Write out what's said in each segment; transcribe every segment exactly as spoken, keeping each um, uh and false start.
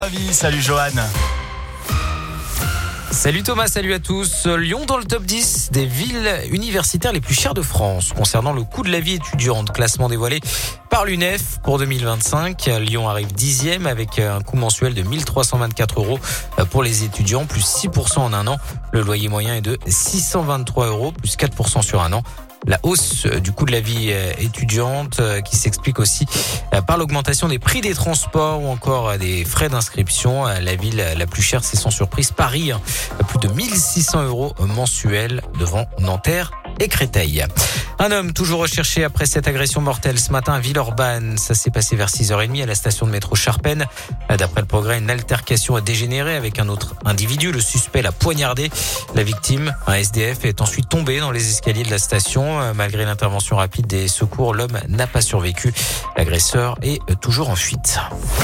Ravi, salut Johan. Salut Thomas, salut à tous. Lyon dans le top dix des villes universitaires les plus chères de France. Concernant le coût de la vie étudiante, classement dévoilé par l'U N E F pour deux mille vingt-cinq. Lyon arrive dixième avec un coût mensuel de mille trois cent vingt-quatre euros pour les étudiants, plus six pour cent en un an. Le loyer moyen est de six cent vingt-trois euros, plus quatre pour cent sur un an. La hausse du coût de la vie étudiante qui s'explique aussi par l'augmentation des prix des transports ou encore des frais d'inscription. La ville la plus chère, c'est sans surprise Paris, plus de mille six cents euros mensuels devant Nanterre et Créteil. Un homme toujours recherché après cette agression mortelle ce matin à Villeurbanne. Ça s'est passé vers six heures trente à la station de métro Charpennes. D'après le Progrès, une altercation a dégénéré avec un autre individu. Le suspect l'a poignardé. La victime, un S D F, est ensuite tombé dans les escaliers de la station. Malgré l'intervention rapide des secours, l'homme n'a pas survécu. L'agresseur est toujours en fuite.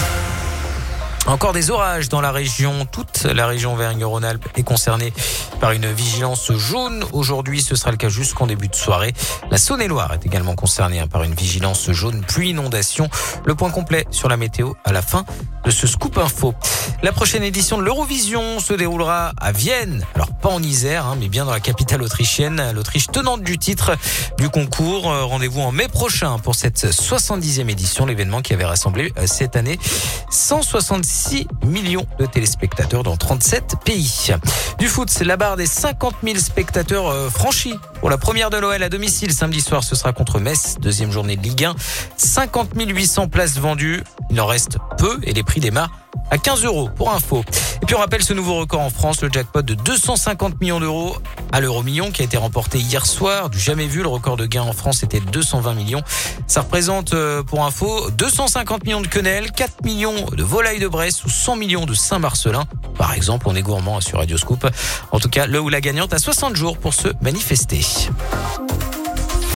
Encore des orages dans la région. Toute la région Auvergne-Rhône-Alpes est concernée par une vigilance jaune. Aujourd'hui, ce sera le cas jusqu'en début de soirée. La Saône-et-Loire est également concernée par une vigilance jaune pluie inondation. Le point complet sur la météo à la fin de ce Scoop Info. La prochaine édition de l'Eurovision se déroulera à Vienne. Alors pas en Isère, hein, mais bien dans la capitale autrichienne. L'Autriche tenante du titre du concours. Rendez-vous en mai prochain pour cette soixante-dixième édition. L'événement qui avait rassemblé cette année cent soixante-six millions de téléspectateurs dans trente-sept pays. Du foot, c'est la barre des cinquante mille spectateurs euh, franchis pour la première de Noël à domicile. Samedi soir, ce sera contre Metz, deuxième journée de Ligue un. cinquante mille huit cents places vendues. Il en reste peu et les prix démarrent à quinze euros pour info. Et puis on rappelle ce nouveau record en France, le jackpot de deux cent cinquante millions d'euros à l'euro-million qui a été remporté hier soir. Du jamais vu, le record de gain en France était de deux cent vingt millions. Ça représente, pour info, deux cent cinquante millions de quenelles, quatre millions de volailles de Bresse ou cent millions de Saint-Marcelin. Par exemple, on est gourmand sur Radio Scoop. En tout cas, le ou la gagnante a soixante jours pour se manifester.